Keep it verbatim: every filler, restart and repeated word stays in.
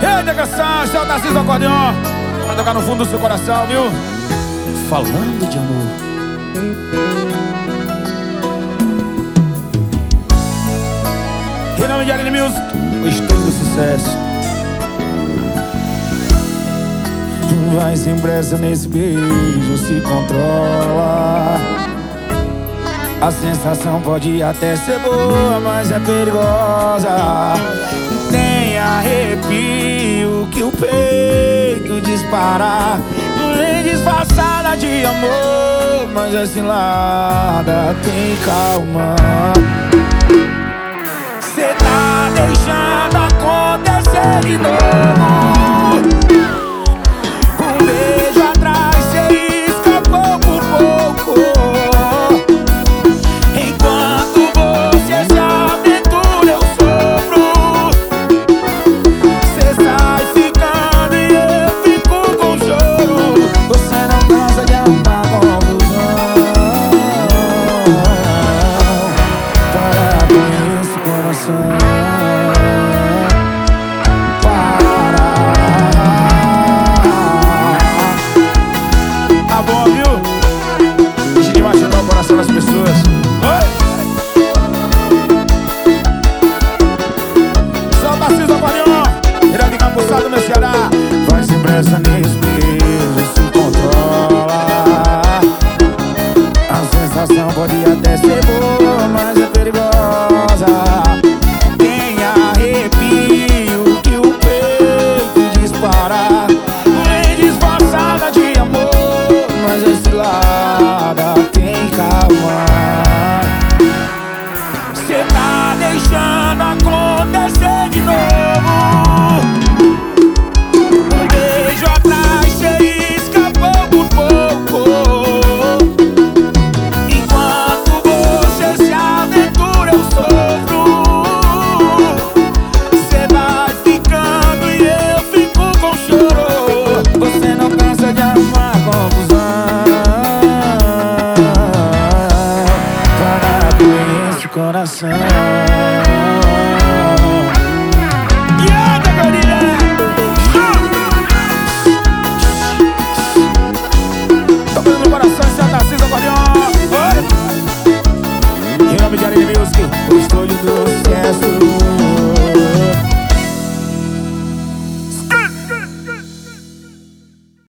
Eita, canção, esse é o Tarcísio do acordeon. Pra tocar no fundo do seu coração, viu? Falando de amor. Em nome de Aline Music, o estúdio do sucesso. Vai sem pressa nesse beijo, se controla. A sensação pode até ser boa, mas é perigosa. Tem arrepio que o peito dispara. Vem disfarçada de amor, mas é cilada, tem calma. Cê tá deixando acontecer de novo. Um beijo atrás, cê escapou por pouco. Enquanto você se aventura, eu sofro. Cê sai ficando e eu fico com choro. Você não cansa de arrumar confusão. Para com esse coração. Tá bom, viu? Deixa de machucar o coração das pessoas. Oi! Só o Tarcísio do acordeon. Irá ficar pulsado no Ceará. Vai sem pressa nesse beijo, se controla. A sensação pode até ser boa, mas é perigosa. Tem arrepio que o peito dispara. Vem disfarçada de amor, mas é cilada, tem calma. Cê tá deixando acontecer de novo. Um beijo atrás, cê escapou por pouco. Enquanto você se aventura, eu sofro. Cê vai ficando e eu fico com choro. Você não cansa de arrumar confusão. Para com esse coração.